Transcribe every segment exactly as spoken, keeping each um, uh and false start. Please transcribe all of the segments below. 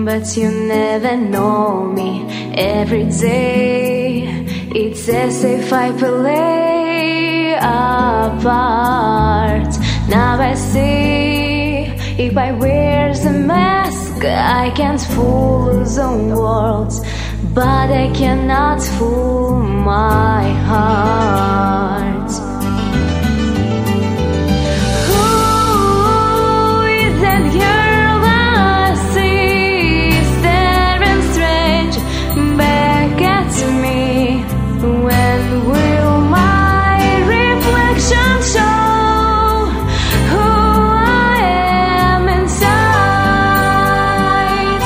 but you never know me. Every day it's as if I play a part. Now I see, if I wear the mask, I can't fool the world, but I cannot fool my heart. Who is that girl I see staring strange back at me? When will my reflection show who I am inside?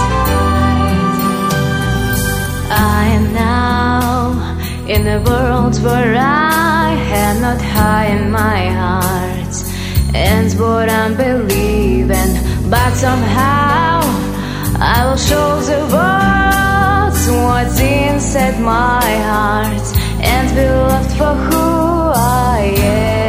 I am now in a world where I have not high in my heart and what I'm believing, but somehow I will show the world what's inside my heart and be loved for who I am.